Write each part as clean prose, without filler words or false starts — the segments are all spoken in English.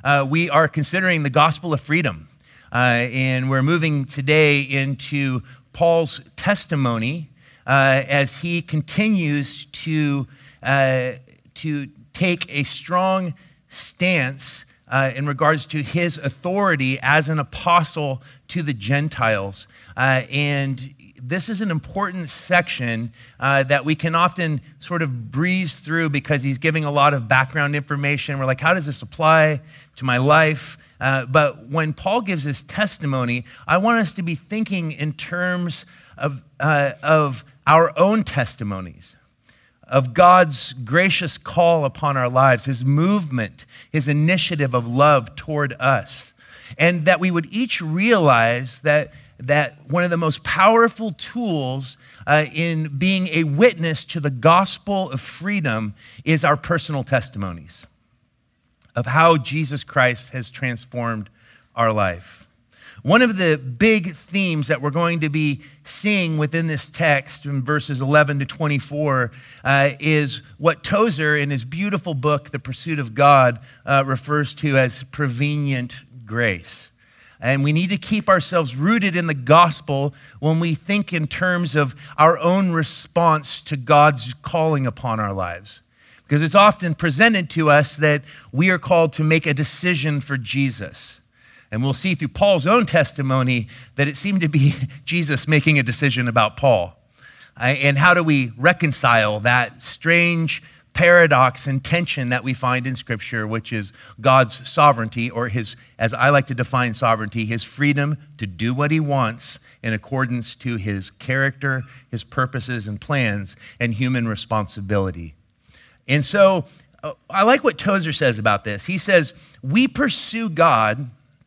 We are considering the gospel of freedom, and we're moving today into Paul's testimony as he continues to take a strong stance in regards to his authority as an apostle to the Gentiles. And this is an important section that we can often sort of breeze through because he's giving a lot of background information. We're like, how does this apply to my life? But when Paul gives his testimony, I want us to be thinking in terms of our own testimonies, of God's gracious call upon our lives, his movement, his initiative of love toward us, and that we would each realize that one of the most powerful tools in being a witness to the gospel of freedom is our personal testimonies of how Jesus Christ has transformed our life. One of the big themes that we're going to be seeing within this text in verses 11 to 24 is what Tozer in his beautiful book, The Pursuit of God, refers to as prevenient grace. And we need to keep ourselves rooted in the gospel when we think in terms of our own response to God's calling upon our lives. Because it's often presented to us that we are called to make a decision for Jesus. And we'll see through Paul's own testimony that it seemed to be Jesus making a decision about Paul. And how do we reconcile that strange paradox and tension that we find in Scripture, which is God's sovereignty, or his, as I like to define sovereignty, his freedom to do what he wants in accordance to his character, his purposes and plans, and human responsibility. And so I like what Tozer says about this. He says, we pursue God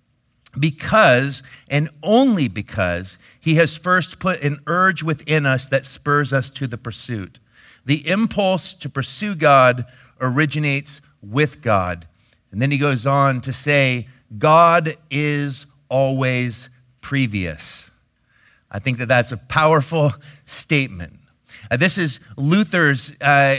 because, and only because, he has first put an urge within us that spurs us to the pursuit. The impulse to pursue God originates with God. And then he goes on to say, God is always previous. I think that that's a powerful statement. This is Luther's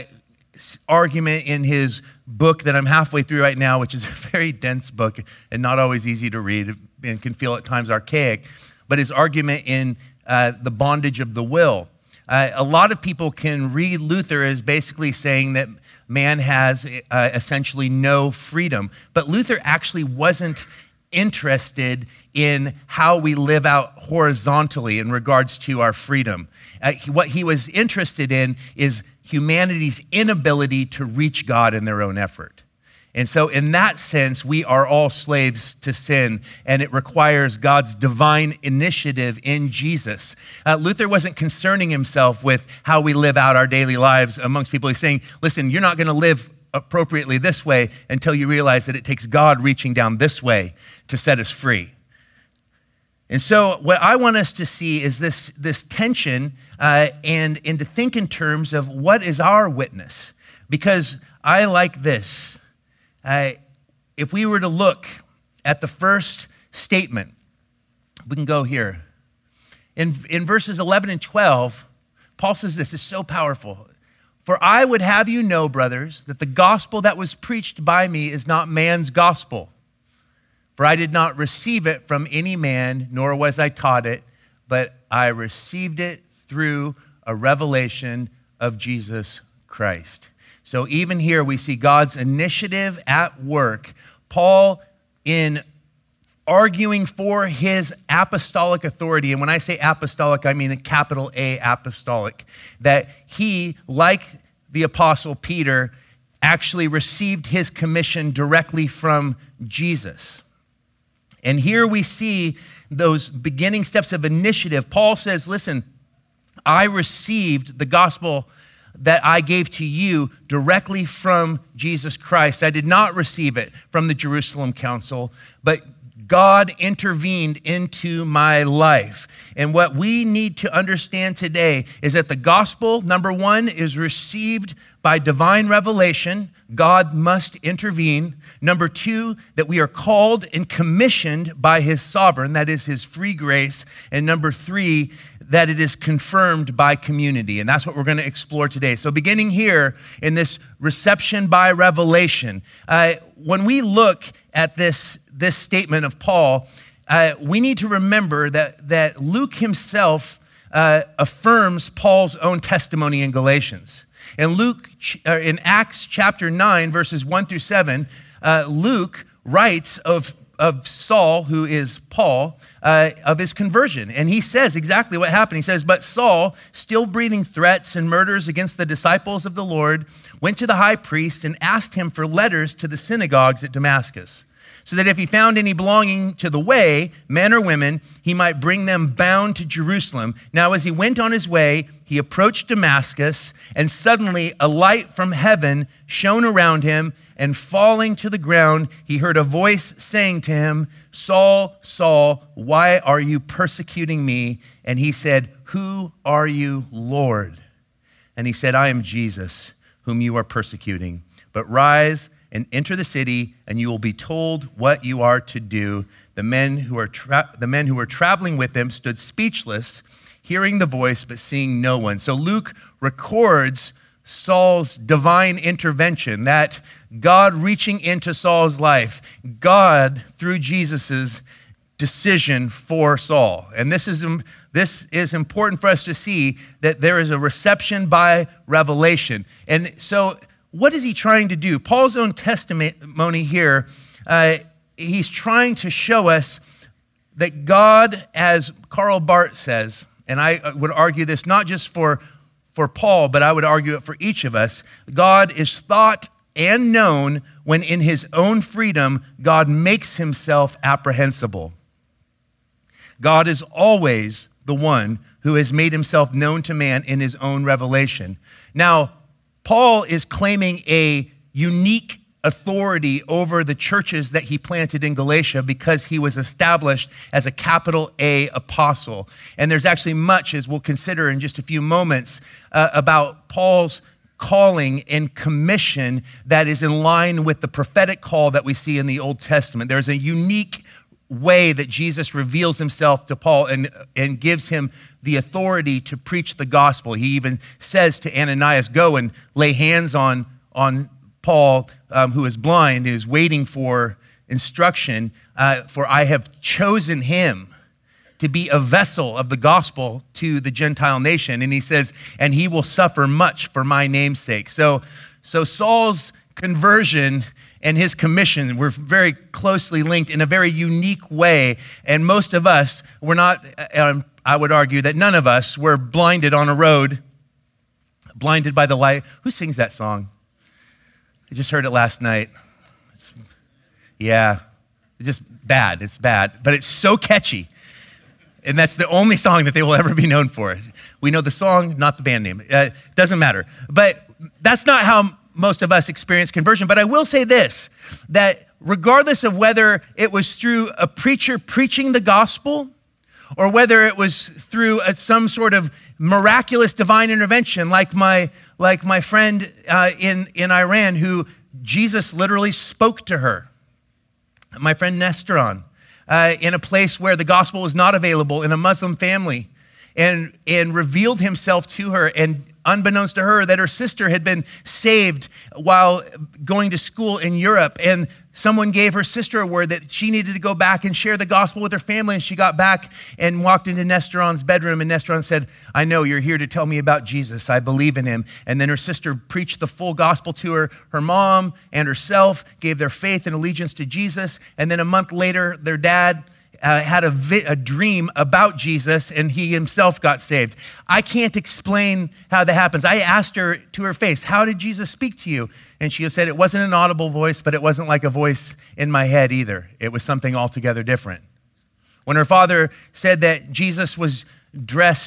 argument in his book that I'm halfway through right now, which is a very dense book and not always easy to read and can feel at times archaic. But his argument in The Bondage of the Will. A lot of people can read Luther as basically saying that man has essentially no freedom. But Luther actually wasn't interested in how we live out horizontally in regards to our freedom. What he was interested in is humanity's inability to reach God in their own effort. And so in that sense, we are all slaves to sin, and it requires God's divine initiative in Jesus. Luther wasn't concerning himself with how we live out our daily lives amongst people. He's saying, listen, you're not going to live appropriately this way until you realize that it takes God reaching down this way to set us free. And so what I want us to see is this tension and to think in terms of what is our witness. Because I like this. If we were to look at the first statement, we can go here. In verses 11 and 12, Paul says this is so powerful. For I would have you know, brothers, that the gospel that was preached by me is not man's gospel. For I did not receive it from any man, nor was I taught it, but I received it through a revelation of Jesus Christ. So even here we see God's initiative at work. Paul, in arguing for his apostolic authority, and when I say apostolic, I mean a capital A apostolic, that he, like the apostle Peter, actually received his commission directly from Jesus. And here we see those beginning steps of initiative. Paul says, listen, I received the gospel that I gave to you directly from Jesus Christ. I did not receive it from the Jerusalem Council, but God intervened into my life. And what we need to understand today is that the gospel, number one, is received by divine revelation. God must intervene. Number two, that we are called and commissioned by his sovereign, that is his free grace. And number three, that it is confirmed by community. And that's what we're going to explore today. So beginning here in this reception by revelation, when we look at this statement of Paul, we need to remember that Luke himself affirms Paul's own testimony in Galatians. In Acts chapter 9, verses 1 through 7, Luke writes of Saul, who is Paul, of his conversion. And he says exactly what happened. He says, "But Saul, still breathing threats and murders against the disciples of the Lord, went to the high priest and asked him for letters to the synagogues at Damascus, so that if he found any belonging to the way, men or women, he might bring them bound to Jerusalem. Now as he went on his way, he approached Damascus, and suddenly a light from heaven shone around him, and falling to the ground, he heard a voice saying to him, 'Saul, Saul, why are you persecuting me?' And he said, 'Who are you, Lord?' And he said, 'I am Jesus, whom you are persecuting. But rise and enter the city, and you will be told what you are to do.' The men who were traveling with him stood speechless, hearing the voice, but seeing no one." So Luke records Saul's divine intervention, that God reaching into Saul's life, God through Jesus's decision for Saul. And this is important for us to see, that there is a reception by revelation. And so what is he trying to do? Paul's own testimony here, he's trying to show us that God, as Karl Barth says, and I would argue this not just for Paul, but I would argue it for each of us, God is thought and known when in his own freedom, God makes himself apprehensible. God is always the one who has made himself known to man in his own revelation. Now, Paul is claiming a unique authority over the churches that he planted in Galatia because he was established as a capital A apostle. And there's actually much, as we'll consider in just a few moments, about Paul's calling and commission that is in line with the prophetic call that we see in the Old Testament. There's a unique way that Jesus reveals himself to Paul and gives him the authority to preach the gospel. He even says to Ananias, "Go and lay hands on Paul, who is blind, who is waiting for instruction, for I have chosen him to be a vessel of the gospel to the Gentile nation." And he says, "And he will suffer much for my name's sake." So Saul's conversion and his commission were very closely linked in a very unique way. And most of us were not, I would argue that none of us were blinded on a road, blinded by the light. Who sings that song? I just heard it last night. It's just bad. It's bad, but it's so catchy. And that's the only song that they will ever be known for. We know the song, not the band name. Doesn't matter. But that's not how most of us experience conversion. But I will say this, that regardless of whether it was through a preacher preaching the gospel or whether it was through some sort of miraculous divine intervention, like my friend in Iran, who Jesus literally spoke to her, my friend Nestoron, in a place where the gospel was not available, in a Muslim family, and revealed himself to her, and unbeknownst to her, that her sister had been saved while going to school in Europe, and someone gave her sister a word that she needed to go back and share the gospel with her family, and she got back and walked into Nestoron's bedroom, and Nestoron said, "I know you're here to tell me about Jesus. I believe in him." And then her sister preached the full gospel to her. Her mom and herself gave their faith and allegiance to Jesus, and then a month later, their dad had a dream about Jesus, and he himself got saved. I can't explain how that happens. I asked her to her face, "How did Jesus speak to you?" And she said, "It wasn't an audible voice, but it wasn't like a voice in my head either. It was something altogether different." When her father said that Jesus was dressed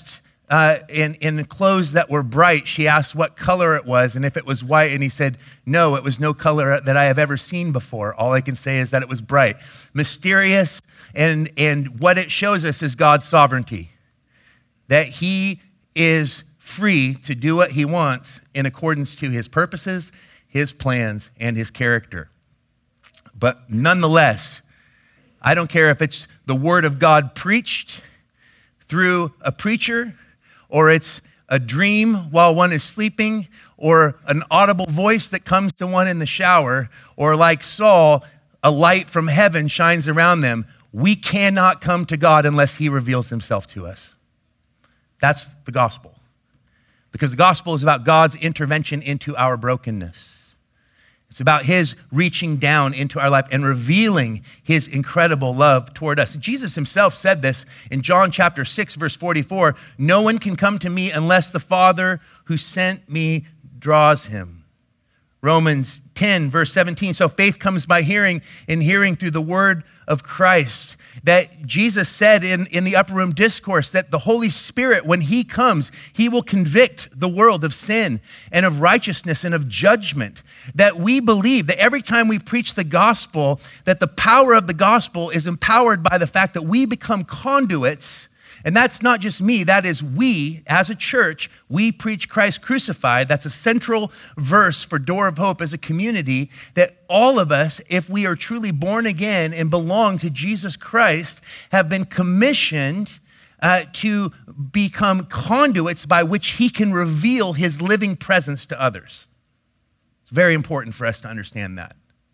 in clothes that were bright. She asked what color it was and if it was white, and he said, no, it was no color that I have ever seen before. All I can say is that it was bright. Mysterious, and what it shows us is God's sovereignty, that he is free to do what he wants in accordance to his purposes, his plans, and his character. But nonetheless, I don't care if it's the word of God preached through a preacher, or it's a dream while one is sleeping, or an audible voice that comes to one in the shower, or like Saul, a light from heaven shines around them. We cannot come to God unless he reveals himself to us. That's the gospel. Because the gospel is about God's intervention into our brokenness. It's about his reaching down into our life and revealing his incredible love toward us. Jesus himself said this in John chapter 6, verse 44, no one can come to me unless the Father who sent me draws him. Romans 10, verse 17, so faith comes by hearing, and hearing through the word of Christ. That Jesus said in the upper room discourse that the Holy Spirit, when he comes, he will convict the world of sin and of righteousness and of judgment. That we believe that every time we preach the gospel, that the power of the gospel is empowered by the fact that we become conduits. And that's not just me, that is we, as a church, we preach Christ crucified. That's a central verse for Door of Hope as a community, that all of us, if we are truly born again and belong to Jesus Christ, have been commissioned to become conduits by which he can reveal his living presence to others. It's very important for us to understand that.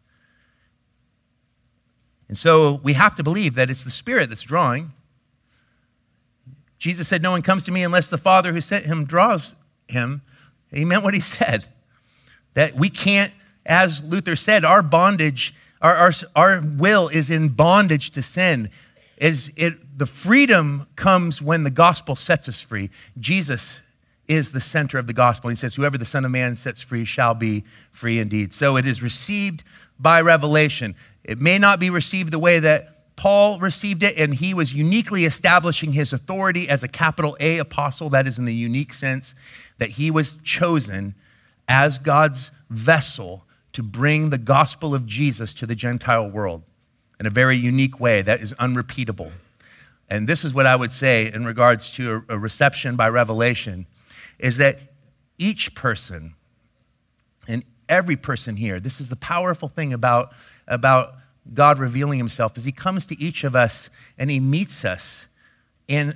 And so we have to believe that it's the Spirit that's drawing. Jesus said, no one comes to me unless the Father who sent him draws him. He meant what he said. That we can't, as Luther said, our bondage, our will is in bondage to sin. The freedom comes when the gospel sets us free. Jesus is the center of the gospel. He says, whoever the Son of Man sets free shall be free indeed. So it is received by revelation. It may not be received the way that Paul received it, and he was uniquely establishing his authority as a capital A apostle. That is in the unique sense that he was chosen as God's vessel to bring the gospel of Jesus to the Gentile world in a very unique way that is unrepeatable. And this is what I would say in regards to a reception by revelation, is that each person and every person here, this is the powerful thing about God revealing himself, is he comes to each of us and he meets us in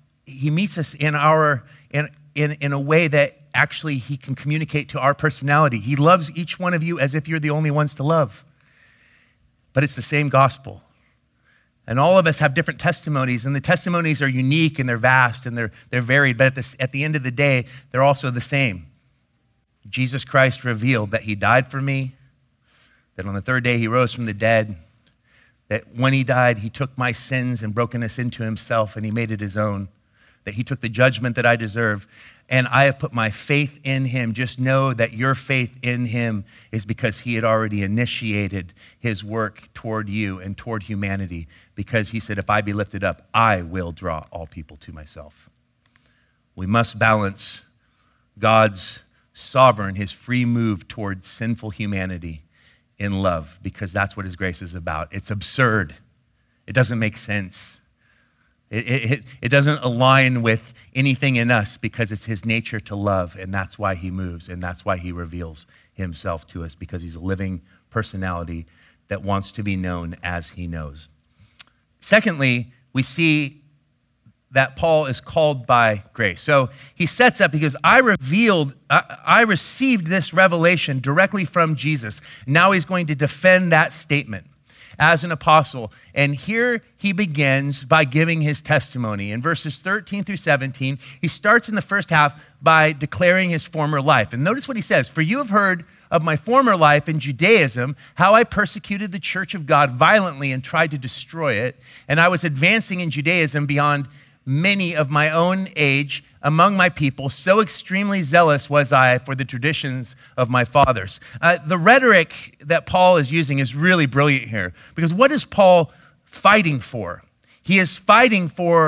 a way that actually he can communicate to our personality. He loves each one of you as if you're the only ones to love. But it's the same gospel. And all of us have different testimonies, and the testimonies are unique and they're vast and they're varied, but at the end of the day, they're also the same. Jesus Christ revealed that he died for me, that on the third day he rose from the dead, that when he died, he took my sins and brokenness into himself and he made it his own, that he took the judgment that I deserve, and I have put my faith in him. Just know that your faith in him is because he had already initiated his work toward you and toward humanity, because he said, if I be lifted up, I will draw all people to myself. We must balance God's sovereign, his free move towards sinful humanity in love, because that's what his grace is about. It's absurd. It doesn't make sense. It doesn't align with anything in us, because it's his nature to love, and that's why he moves, and that's why he reveals himself to us, because he's a living personality that wants to be known as he knows. Secondly, we see that Paul is called by grace. So he sets up, because I received this revelation directly from Jesus. Now he's going to defend that statement as an apostle. And here he begins by giving his testimony. In verses 13 through 17, he starts in the first half by declaring his former life. And notice what he says, for you have heard of my former life in Judaism, how I persecuted the church of God violently and tried to destroy it. And I was advancing in Judaism beyond many of my own age among my people, so extremely zealous was I for the traditions of my fathers. The rhetoric that Paul is using is really brilliant here, because what is Paul fighting for? He is fighting for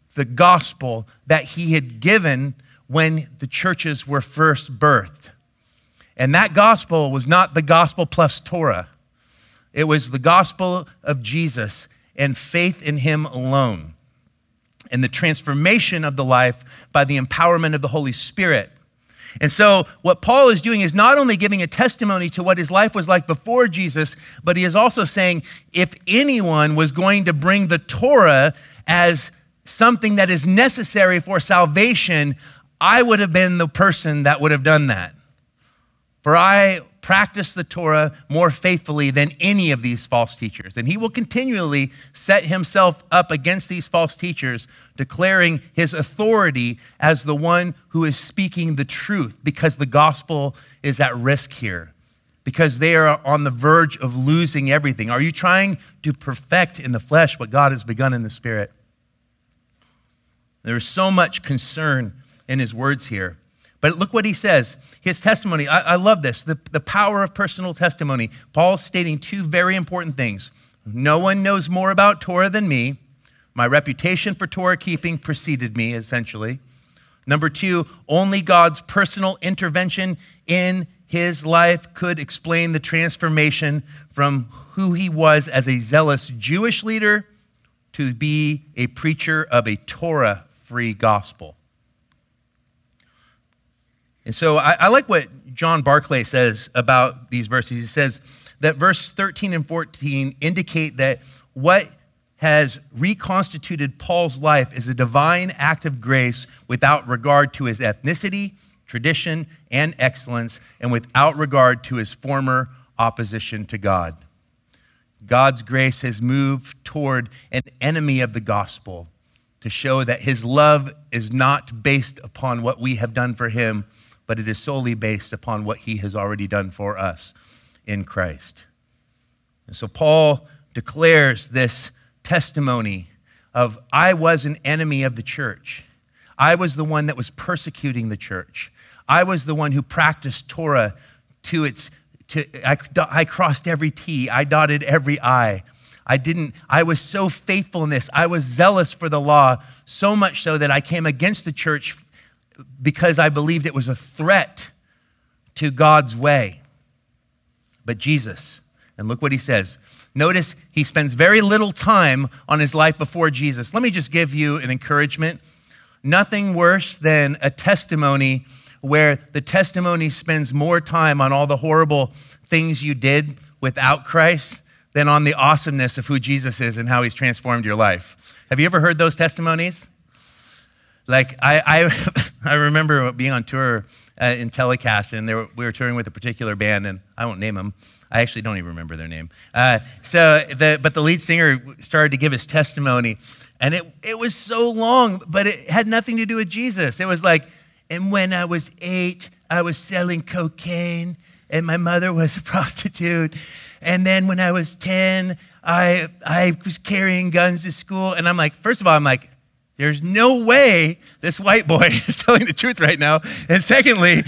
the gospel that he had given when the churches were first birthed. And that gospel was not the gospel plus Torah. It was the gospel of Jesus and faith in him alone, and the transformation of the life by the empowerment of the Holy Spirit. And so what Paul is doing is not only giving a testimony to what his life was like before Jesus, but he is also saying if anyone was going to bring the Torah as something that is necessary for salvation, I would have been the person that would have done that. For I practice the Torah more faithfully than any of these false teachers. And he will continually set himself up against these false teachers, declaring his authority as the one who is speaking the truth, because the gospel is at risk here, because they are on the verge of losing everything. Are you trying to perfect in the flesh what God has begun in the spirit? There is so much concern in his words here. But look what he says. His testimony, I love this, the power of personal testimony. Paul's stating two very important things. No one knows more about Torah than me. My reputation for Torah keeping preceded me, essentially. Number two, only God's personal intervention in his life could explain the transformation from who he was as a zealous Jewish leader to be a preacher of a Torah-free gospel. And so I like what John Barclay says about these verses. He says that verse 13 and 14 indicate that what has reconstituted Paul's life is a divine act of grace without regard to his ethnicity, tradition, and excellence, and without regard to his former opposition to God. God's grace has moved toward an enemy of the gospel to show that his love is not based upon what we have done for him, but it is solely based upon what he has already done for us in Christ. And so Paul declares this testimony of, I was an enemy of the church. I was the one that was persecuting the church. I was the one who practiced Torah I crossed every T. I dotted every I. I was so faithful in this. I was zealous for the law, so much so that I came against the church because I believed it was a threat to God's way. But Jesus, and look what he says. Notice he spends very little time on his life before Jesus. Let me just give you an encouragement. Nothing worse than a testimony where the testimony spends more time on all the horrible things you did without Christ than on the awesomeness of who Jesus is and how he's transformed your life. Have you ever heard those testimonies? Like, I remember being on tour in Telecast, and we were touring with a particular band, and I won't name them. I actually don't even remember their name. But the lead singer started to give his testimony, and it was so long, but it had nothing to do with Jesus. It was like, and when I was 8, I was selling cocaine, and my mother was a prostitute. And then when I was 10, I was carrying guns to school. And I'm like, first of all, there's no way this white boy is telling the truth right now. And secondly,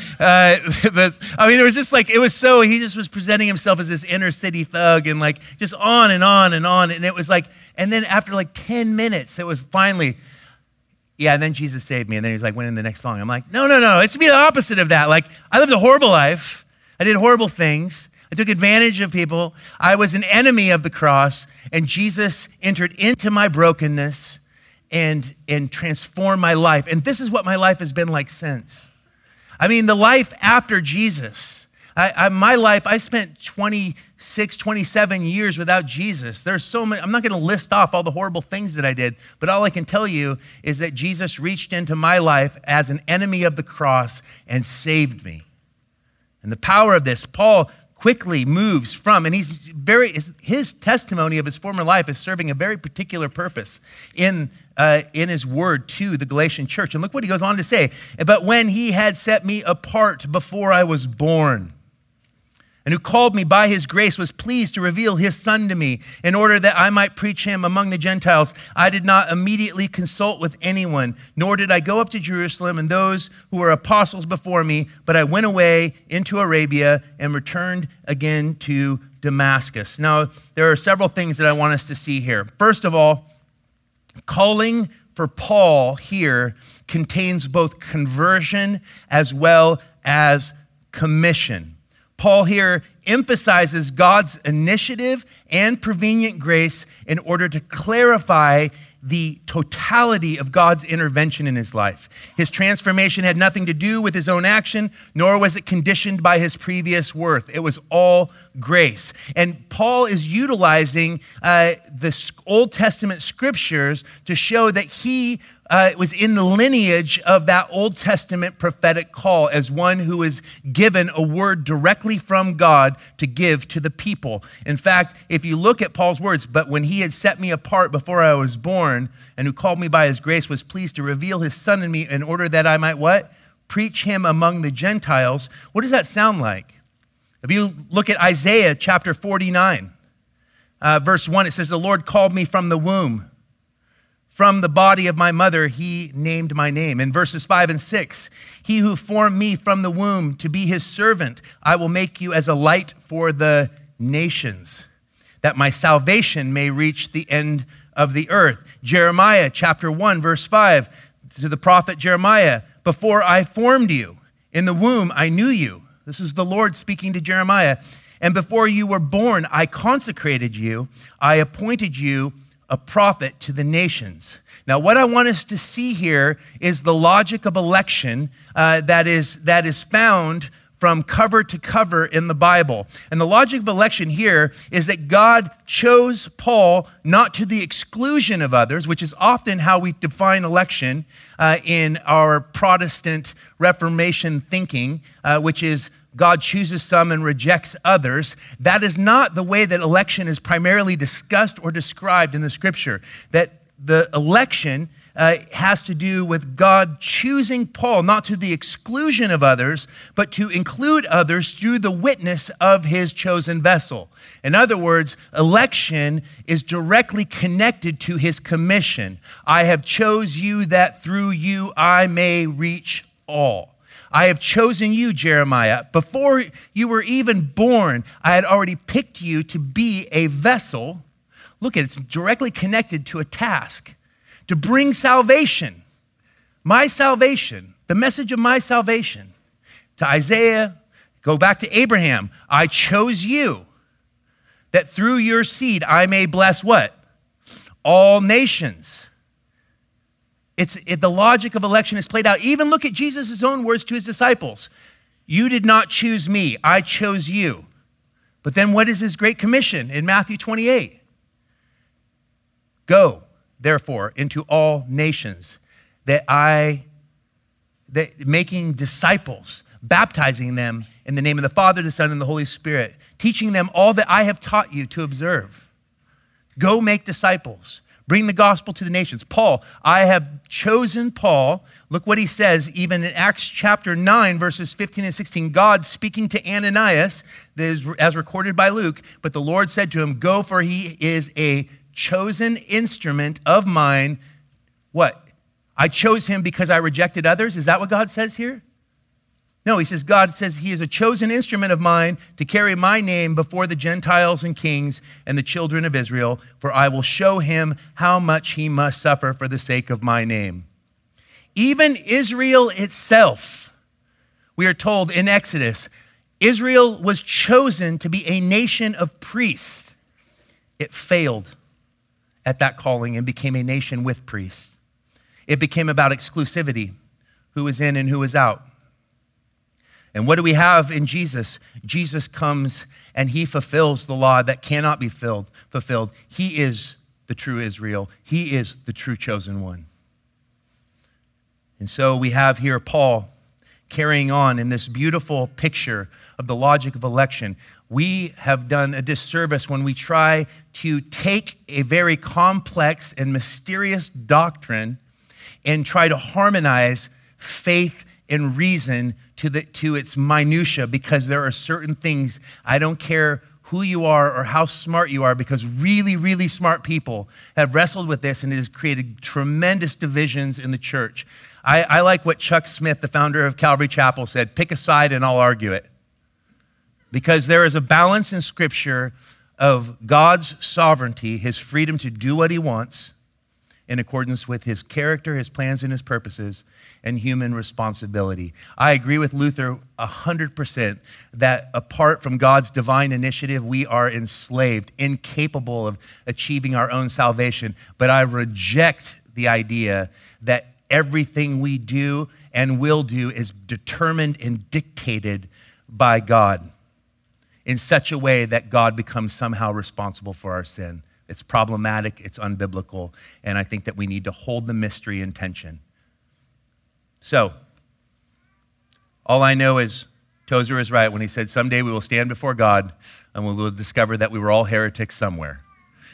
there was just he just was presenting himself as this inner city thug and just on and on and on. And it was and then after 10 minutes, it was finally, yeah, and then Jesus saved me. And then he's went in the next song. I'm like, no, it's to be the opposite of that. I lived a horrible life. I did horrible things. I took advantage of people. I was an enemy of the cross. And Jesus entered into my brokenness and transform my life. And this is what my life has been like since. The life after Jesus. My life, I spent 26, 27 years without Jesus. There's so many, I'm not going to list off all the horrible things that I did, but all I can tell you is that Jesus reached into my life as an enemy of the cross and saved me. And the power of this, Paul quickly moves from, and his testimony of his former life is serving a very particular purpose in his word to the Galatian church. And look what he goes on to say. But when he had set me apart before I was born, and who called me by his grace, was pleased to reveal his Son to me in order that I might preach him among the Gentiles, I did not immediately consult with anyone, nor did I go up to Jerusalem and those who were apostles before me, but I went away into Arabia and returned again to Damascus. Now, there are several things that I want us to see here. First of all, calling for Paul here contains both conversion as well as commission. Paul here emphasizes God's initiative and prevenient grace in order to clarify the totality of God's intervention in his life. His transformation had nothing to do with his own action, nor was it conditioned by his previous worth. It was all grace. And Paul is utilizing the Old Testament scriptures to show that he was in the lineage of that Old Testament prophetic call as one who is given a word directly from God to give to the people. In fact, if you look at Paul's words, but when he had set me apart before I was born, and who called me by his grace, was pleased to reveal his son in me in order that I might what? Preach him among the Gentiles. What does that sound like? If you look at Isaiah chapter 49, verse 1, it says, the Lord called me from the womb. From the body of my mother, he named my name. In verses 5 and 6, he who formed me from the womb to be his servant, I will make you as a light for the nations, that my salvation may reach the end of the earth. Jeremiah chapter 1, verse 5, to the prophet Jeremiah, before I formed you in the womb, I knew you. This is the Lord speaking to Jeremiah. And before you were born, I consecrated you. I appointed you a prophet to the nations. Now, what I want us to see here is the logic of election that is found from cover to cover in the Bible. And the logic of election here is that God chose Paul not to the exclusion of others, which is often how we define election in our Protestant Reformation thinking, which is God chooses some and rejects others. That is not the way that election is primarily discussed or described in the Scripture. That the election has to do with God choosing Paul, not to the exclusion of others, but to include others through the witness of his chosen vessel. In other words, election is directly connected to his commission. I have chose you that through you I may reach all. I have chosen you, Jeremiah. Before you were even born, I had already picked you to be a vessel. Look at it, it's directly connected to a task. To bring salvation, my salvation, the message of my salvation. To Isaiah, go back to Abraham. I chose you, that through your seed I may bless what? All nations. The logic of election is played out. Even look at Jesus' own words to his disciples. You did not choose me, I chose you. But then what is his great commission in Matthew 28? Go, therefore, into all nations, making disciples, baptizing them in the name of the Father, the Son, and the Holy Spirit, teaching them all that I have taught you to observe. Go make disciples. Bring the gospel to the nations. Paul, I have chosen Paul. Look what he says, even in Acts chapter 9, verses 15 and 16. God speaking to Ananias, as recorded by Luke, but the Lord said to him, go, for he is a chosen instrument of mine. What? I chose him because I rejected others? Is that what God says here? No, he says, God says he is a chosen instrument of mine to carry my name before the Gentiles and kings and the children of Israel, for I will show him how much he must suffer for the sake of my name. Even Israel itself, we are told in Exodus, Israel was chosen to be a nation of priests. It failed at that calling and became a nation with priests. It became about exclusivity, who was in and who was out. And what do we have in Jesus? Jesus comes and he fulfills the law that cannot be fulfilled. He is the true Israel. He is the true chosen one. And so we have here Paul carrying on in this beautiful picture of the logic of election. We have done a disservice when we try to take a very complex and mysterious doctrine and try to harmonize faith and reason to its minutia, because there are certain things, I don't care who you are or how smart you are, because really, really smart people have wrestled with this, and it has created tremendous divisions in the church. I like what Chuck Smith, the founder of Calvary Chapel, said, pick a side and I'll argue it. Because there is a balance in Scripture of God's sovereignty, his freedom to do what he wants, in accordance with his character, his plans, and his purposes, and human responsibility. I agree with Luther 100% that apart from God's divine initiative, we are enslaved, incapable of achieving our own salvation. But I reject the idea that everything we do and will do is determined and dictated by God in such a way that God becomes somehow responsible for our sin. It's problematic, it's unbiblical, and I think that we need to hold the mystery in tension. So, all I know is Tozer is right when he said someday we will stand before God and we will discover that we were all heretics somewhere.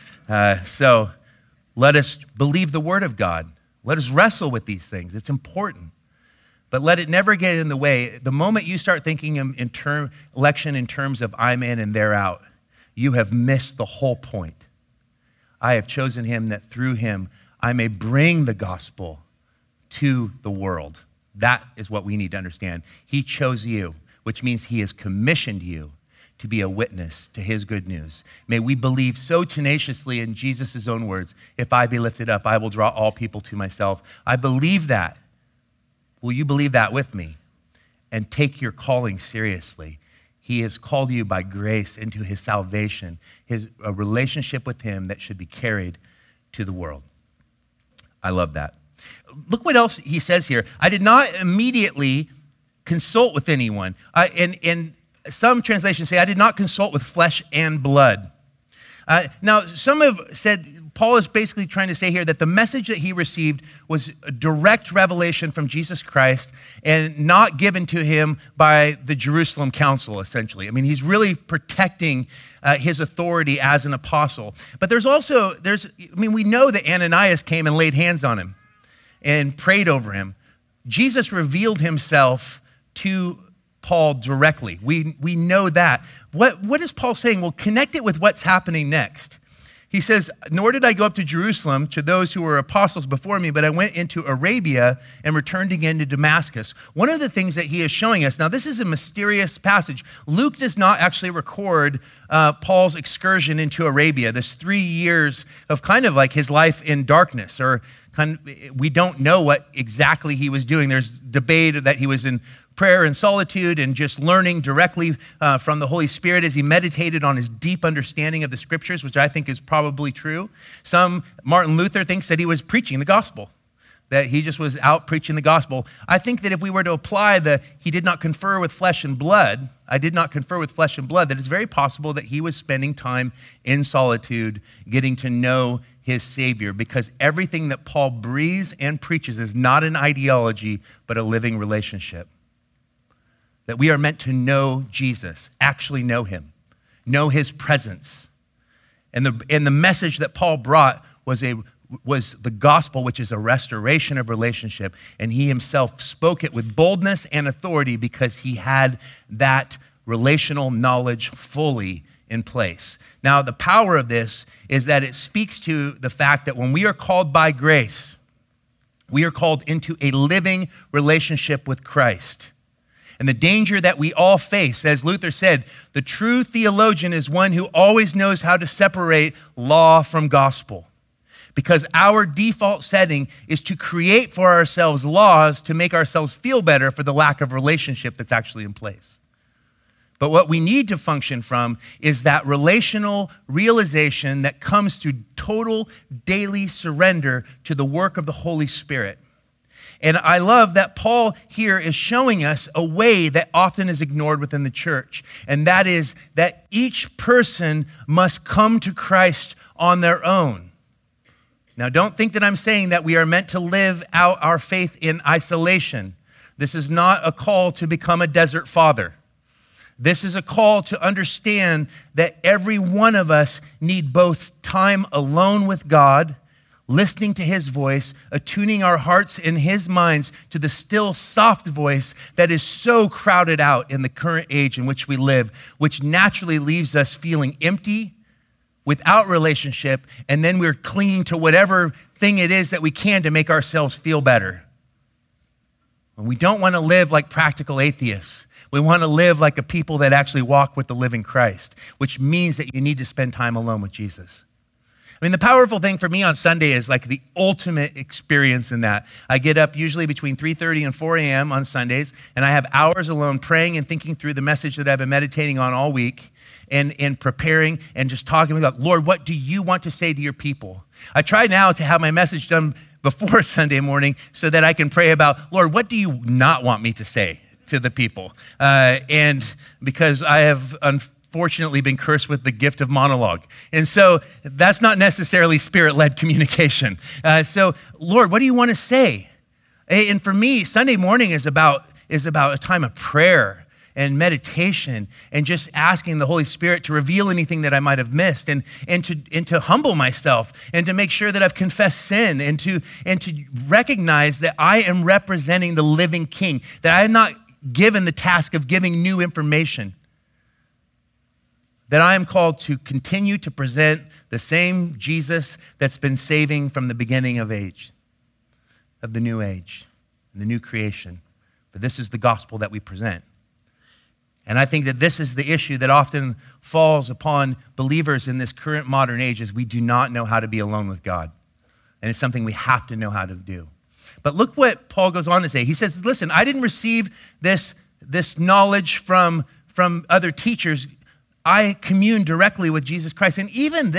So let us believe the word of God. Let us wrestle with these things. It's important. But let it never get in the way. The moment you start thinking election in terms of I'm in and they're out, you have missed the whole point. I have chosen him that through him I may bring the gospel to the world. That is what we need to understand. He chose you, which means he has commissioned you to be a witness to his good news. May we believe so tenaciously in Jesus' own words, if I be lifted up, I will draw all people to myself. I believe that. Will you believe that with me? And take your calling seriously. He has called you by grace into his salvation, a relationship with him that should be carried to the world. I love that. Look what else he says here. I did not immediately consult with anyone. And some translations say, I did not consult with flesh and blood. Now, some have said, Paul is basically trying to say here that the message that he received was a direct revelation from Jesus Christ and not given to him by the Jerusalem council, essentially. I mean, he's really protecting his authority as an apostle. But we know that Ananias came and laid hands on him and prayed over him. Jesus revealed himself to Paul directly. We know that. What is Paul saying? Well, connect it with what's happening next. He says, nor did I go up to Jerusalem to those who were apostles before me, but I went into Arabia and returned again to Damascus. One of the things that he is showing us, now this is a mysterious passage. Luke does not actually record Paul's excursion into Arabia, this 3 years of kind of like his life in darkness, or we don't know what exactly he was doing. There's debate that he was in prayer and solitude and just learning directly from the Holy Spirit as he meditated on his deep understanding of the scriptures, which I think is probably true. Martin Luther thinks that he was preaching the gospel, that he just was out preaching the gospel. I think that if we were to apply he did not confer with flesh and blood, I did not confer with flesh and blood, that it's very possible that he was spending time in solitude, getting to know his Savior, because everything that Paul breathes and preaches is not an ideology, but a living relationship. That we are meant to know Jesus, actually know him, know his presence. And the message that Paul brought was the gospel, which is a restoration of relationship. And he himself spoke it with boldness and authority because he had that relational knowledge fully in place. Now, the power of this is that it speaks to the fact that when we are called by grace, we are called into a living relationship with Christ. And the danger that we all face, as Luther said, the true theologian is one who always knows how to separate law from gospel. Because our default setting is to create for ourselves laws to make ourselves feel better for the lack of relationship that's actually in place. But what we need to function from is that relational realization that comes through total daily surrender to the work of the Holy Spirit. And I love that Paul here is showing us a way that often is ignored within the church. And that is that each person must come to Christ on their own. Now, don't think that I'm saying that we are meant to live out our faith in isolation. This is not a call to become a desert father. This is a call to understand that every one of us need both time alone with God, listening to his voice, attuning our hearts and his minds to the still soft voice that is so crowded out in the current age in which we live, which naturally leaves us feeling empty, without relationship, and then we're clinging to whatever thing it is that we can to make ourselves feel better. And we don't want to live like practical atheists. We want to live like a people that actually walk with the living Christ, which means that you need to spend time alone with Jesus. I mean, the powerful thing for me on Sunday is like the ultimate experience in that. I get up usually between 3:30 and 4 a.m. on Sundays, and I have hours alone praying and thinking through the message that I've been meditating on all week and preparing and just talking with God. Lord, what do you want to say to your people? I try now to have my message done before Sunday morning so that I can pray about, Lord, what do you not want me to say to the people? And because I have unfortunately been cursed with the gift of monologue. And so that's not necessarily spirit-led communication. So, Lord, what do you want to say? And for me, Sunday morning is about a time of prayer and meditation and just asking the Holy Spirit to reveal anything that I might have missed and to humble myself and to make sure that I've confessed sin and to recognize that I am representing the living King, that I am not given the task of giving new information, that I am called to continue to present the same Jesus that's been saving from the beginning of age, of the new age, the new creation. But this is the gospel that we present. And I think that this is the issue that often falls upon believers in this current modern age is we do not know how to be alone with God. And it's something we have to know how to do. But look what Paul goes on to say. He says, listen, I didn't receive this knowledge from other teachers. I commune directly with Jesus Christ. And even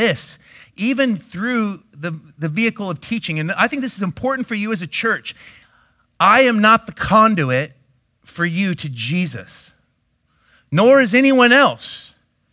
through the vehicle of teaching, and I think this is important for you as a church, I am not the conduit for you to Jesus, nor is anyone else.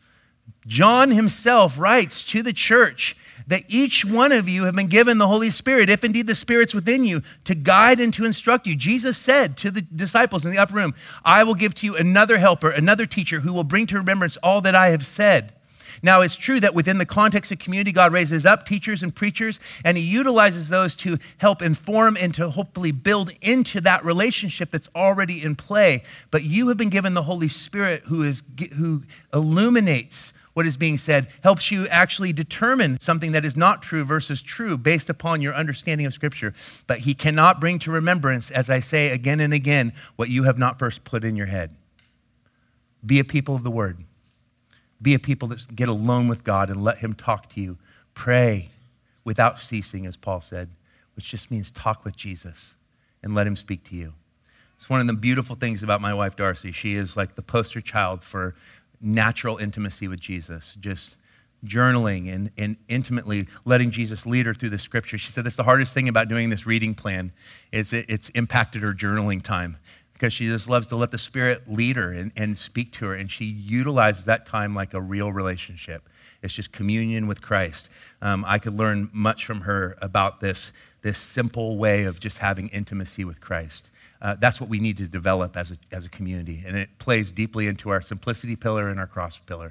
John himself writes to the church that each one of you have been given the Holy Spirit, if indeed the Spirit's within you, to guide and to instruct you. Jesus said to the disciples in the upper room, I will give to you another helper, another teacher who will bring to remembrance all that I have said. Now, it's true that within the context of community, God raises up teachers and preachers, and he utilizes those to help inform and to hopefully build into that relationship that's already in play. But you have been given the Holy Spirit who illuminates what is being said, helps you actually determine something that is not true versus true based upon your understanding of Scripture. But he cannot bring to remembrance, as I say again and again, what you have not first put in your head. Be a people of the Word. Be a people that get alone with God and let him talk to you. Pray without ceasing, as Paul said, which just means talk with Jesus and let him speak to you. It's one of the beautiful things about my wife, Darcy. She is like the poster child for natural intimacy with Jesus, just journaling and intimately letting Jesus lead her through the Scripture. She said that's the hardest thing about doing this reading plan is it's impacted her journaling time, because she just loves to let the Spirit lead her and speak to her, and she utilizes that time like a real relationship. It's just communion with Christ. I could learn much from her about this simple way of just having intimacy with Christ. That's what we need to develop as a community, and it plays deeply into our simplicity pillar and our cross pillar.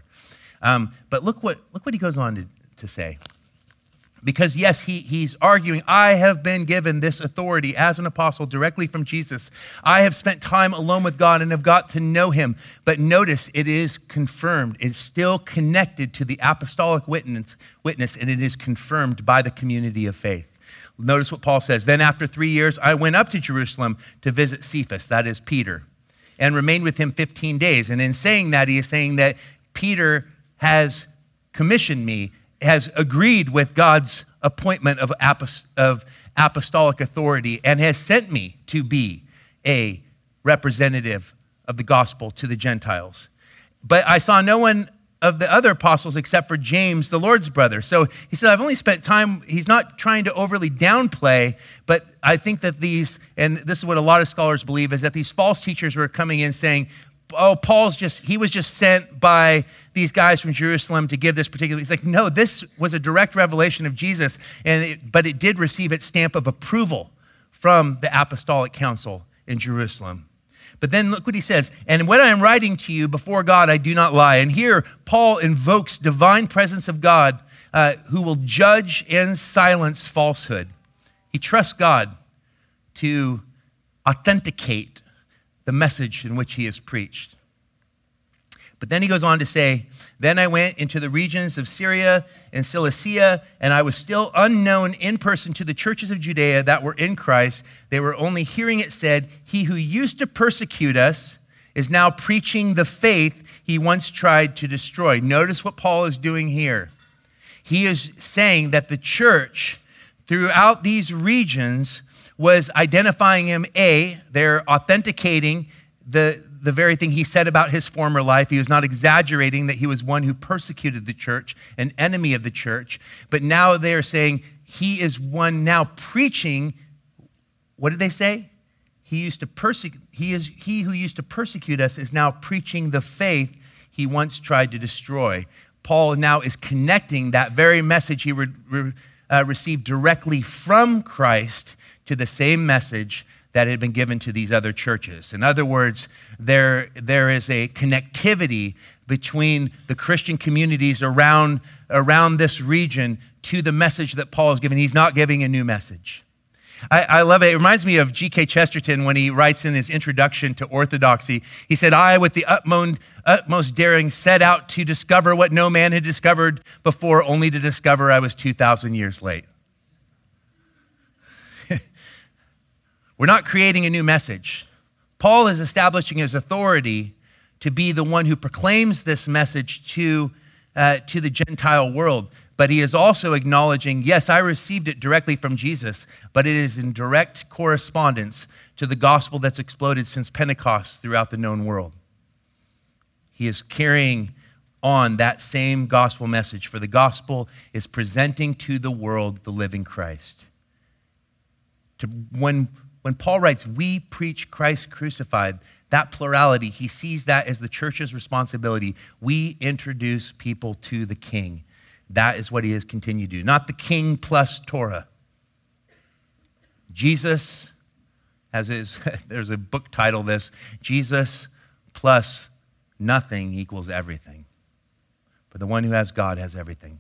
But look what he goes on to say. Because yes, he's arguing, I have been given this authority as an apostle directly from Jesus. I have spent time alone with God and have got to know him. But notice, it is confirmed. It's still connected to the apostolic witness, and it is confirmed by the community of faith. Notice what Paul says. Then after 3 years, I went up to Jerusalem to visit Cephas, that is Peter, and remained with him 15 days. And in saying that, he is saying that Peter has commissioned me, has agreed with God's appointment of apostolic authority, and has sent me to be a representative of the gospel to the Gentiles. But I saw no one of the other apostles except for James, the Lord's brother. So he said, I've only spent time, he's not trying to overly downplay, but I think that these, and this is what a lot of scholars believe, is that these false teachers were coming in saying, oh, he was just sent by these guys from Jerusalem to give this particular. He's like, no, this was a direct revelation of Jesus, but it did receive its stamp of approval from the Apostolic Council in Jerusalem. But then look what he says, and when I am writing to you before God, I do not lie. And here, Paul invokes divine presence of God who will judge and silence falsehood. He trusts God to authenticate the message in which he has preached. But then he goes on to say, then I went into the regions of Syria and Cilicia, and I was still unknown in person to the churches of Judea that were in Christ. They were only hearing it said, he who used to persecute us is now preaching the faith he once tried to destroy. Notice what Paul is doing here. He is saying that the church throughout these regions was identifying him. They're authenticating the very thing he said about his former life. He was not exaggerating that he was one who persecuted the church, an enemy of the church. But now they're saying he is one now preaching. What did they say? He who used to persecute us is now preaching the faith he once tried to destroy. Paul now is connecting that very message he received directly from Christ to the same message that had been given to these other churches. In other words, there is a connectivity between the Christian communities around this region to the message that Paul is giving. He's not giving a new message. I love it. It reminds me of G.K. Chesterton when he writes in his introduction to Orthodoxy. He said, I, with the utmost daring, set out to discover what no man had discovered before, only to discover I was 2,000 years late. We're not creating a new message. Paul is establishing his authority to be the one who proclaims this message to the Gentile world. But he is also acknowledging, yes, I received it directly from Jesus, but it is in direct correspondence to the gospel that's exploded since Pentecost throughout the known world. He is carrying on that same gospel message, for the gospel is presenting to the world the living Christ. When Paul writes, we preach Christ crucified, that plurality, he sees that as the church's responsibility. We introduce people to the King. That is what he has continued to do. Not the King plus Torah. Jesus, there's a book title this, Jesus plus nothing equals everything. For the one who has God has everything.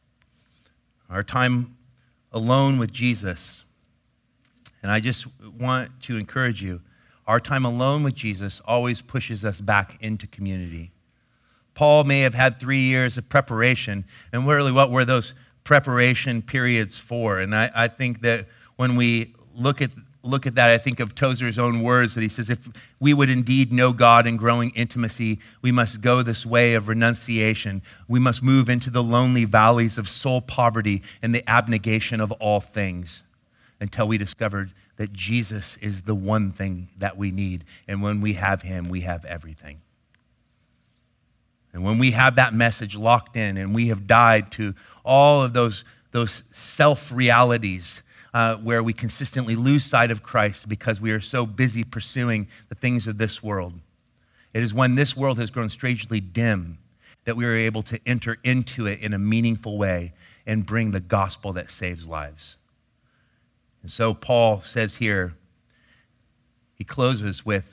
Our time alone with Jesus, and I just want to encourage you, our time alone with Jesus always pushes us back into community. Paul may have had 3 years of preparation, and really what were those preparation periods for? And I think that when we look at that, I think of Tozer's own words that he says, if we would indeed know God in growing intimacy, we must go this way of renunciation. We must move into the lonely valleys of soul poverty and the abnegation of all things until we discovered that Jesus is the one thing that we need. And when we have him, we have everything. And when we have that message locked in and we have died to all of those self-realities where we consistently lose sight of Christ because we are so busy pursuing the things of this world, it is when this world has grown strangely dim that we are able to enter into it in a meaningful way and bring the gospel that saves lives. And so Paul says here, he closes with,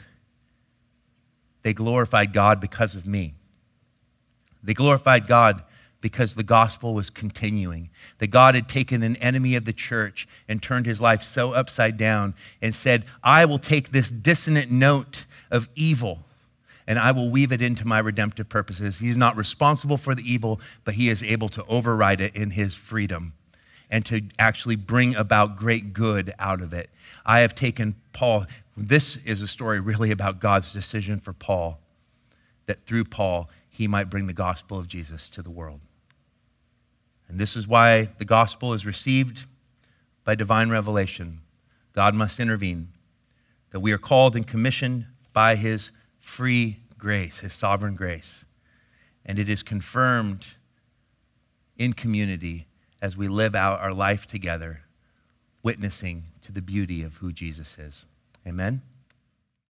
they glorified God because of me. They glorified God because the gospel was continuing. That God had taken an enemy of the church and turned his life so upside down and said, I will take this dissonant note of evil and I will weave it into my redemptive purposes. He's not responsible for the evil, but he is able to override it in his freedom and to actually bring about great good out of it. I have taken Paul. This is a story really about God's decision for Paul, that through Paul, he might bring the gospel of Jesus to the world. And this is why the gospel is received by divine revelation. God must intervene, that we are called and commissioned by his free grace, his sovereign grace. And it is confirmed in community as we live out our life together, witnessing to the beauty of who Jesus is. Amen?